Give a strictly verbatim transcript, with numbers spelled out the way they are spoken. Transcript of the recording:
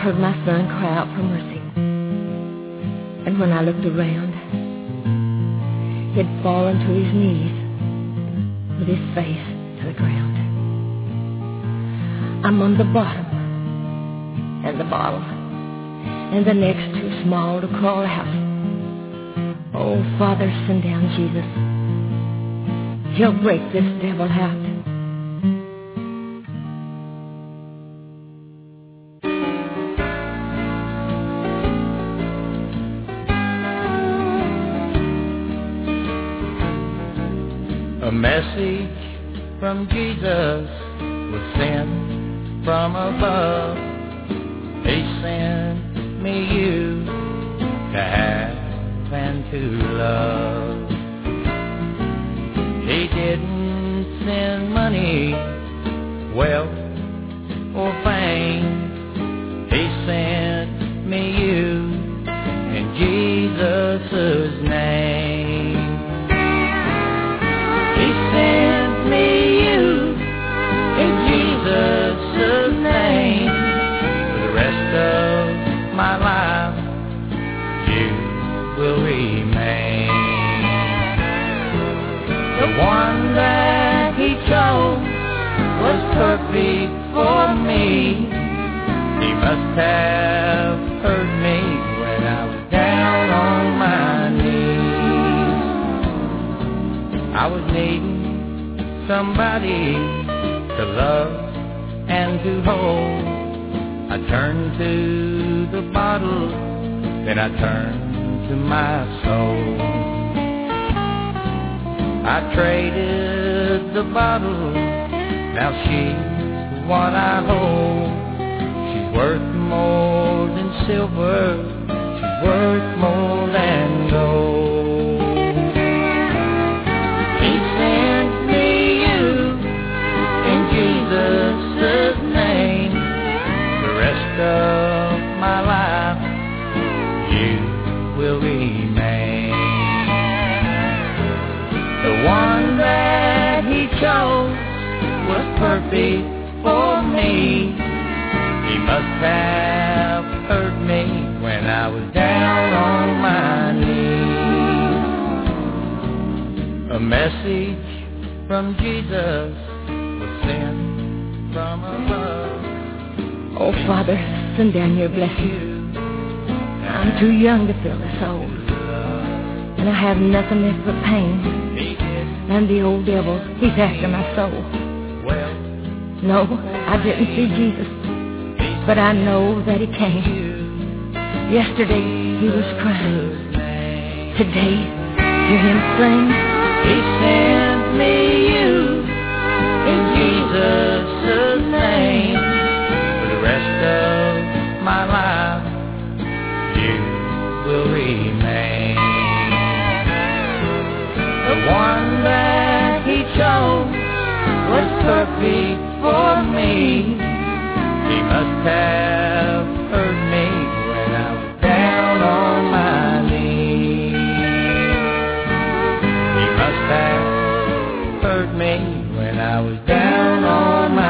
heard my son cry out for mercy. And when I looked around, he'd fallen to his knees with his face to the ground. I'm on the bottom, and the bottle, and the neck's too small to crawl out. Oh, Father, send down Jesus. He'll break this devil out. A message from Jesus was sent from above. He sent me you to have and to love. He didn't send money, wealth, or fame. He sent me you in Jesus' name. He sent me you in Jesus' name. For the rest of my life, you will remain. The one that he chose was perfect for me. He must have heard me when I was down on my knees. I was needing somebody to love and to hold. I turned to the bottle, then I turned to my soul. I traded the bottle, now she's the one I hold. She's worth more than silver, she's worth more than gold. He sent me you in Jesus' name. The rest of my life, you will remain. The one that he chose was perfect for me. He must have heard me when I was down on my knees. A message from Jesus was sent from above. Oh, Father, send down your blessing. I'm too young to feel this old, and I have nothing left but pain. And the old devil, he's after my soul. No, I didn't see Jesus, but I know that he came. Yesterday, he was crying. Today, hear him sing. He sent me you in Jesus' name. For the rest of my life, you will remain. The one that he chose was perfect for me. He must have heard me when I was down on my knees. He must have heard me when I was down on my